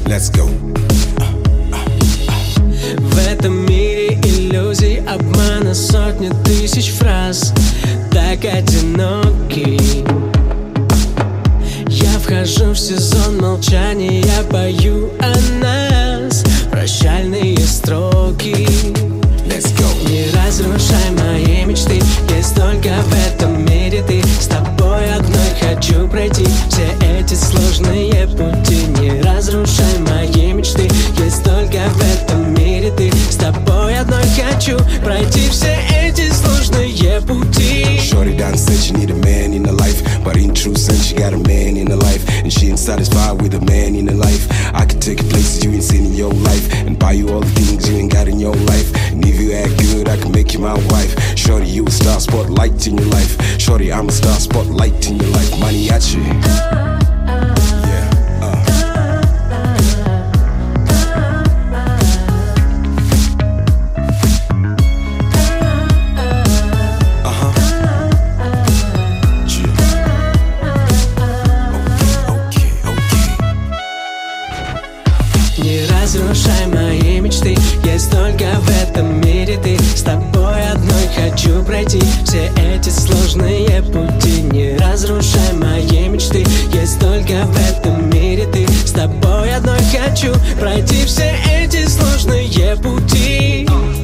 let's go. В этом мире иллюзий, обмана, сотни тысяч фраз. Так одинокий. Я вхожу в сезон молчания, я пою о нас прощальные строки. Let's go. Не разрушай мои мечты, есть только в этом мире ты. С тобой одной хочу пройти все эти сложные пути. Не разрушай мои мечты, есть только в этом мире ты. С тобой одной хочу пройти все эти сложные пути. Shorty done said she need a man in her life, but in true sense she got a man in her life, and she ain't satisfied with a man in her life. I can take you places you ain't seen in your life, and buy you all the things you ain't got in your life. And if you act good, I can make you my wife. Shorty, you a star spotlight in your life. Shorty, I'm a star spotlight in your life. Mariachi. Не разрушай мои мечты, есть только в этом мире ты. С тобой одной хочу пройти все эти сложные пути. Не разрушай мои мечты, есть только в этом мире ты. С тобой одной хочу пройти все эти сложные пути.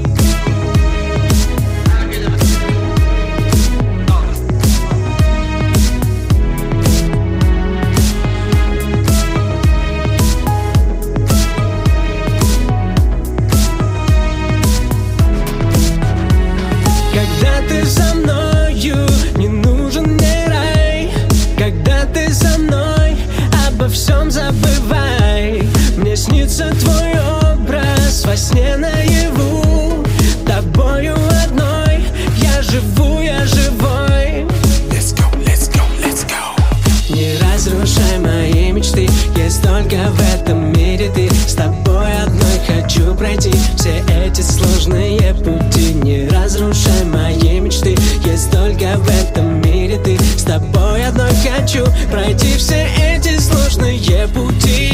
Когда ты со мною, не нужен мне рай. Когда ты со мной, обо всем забывай. Мне снится твой образ во сне наяву. Тобою одной я живу, я живой. Let's go, let's go, let's go. Не разрушай мои мечты, есть только в этом мире ты. С тобой одной хочу пройти все эти сложные пути. Не разрушай мои мечты, есть только в этом мире ты. С тобой одной хочу пройти все эти сложные пути.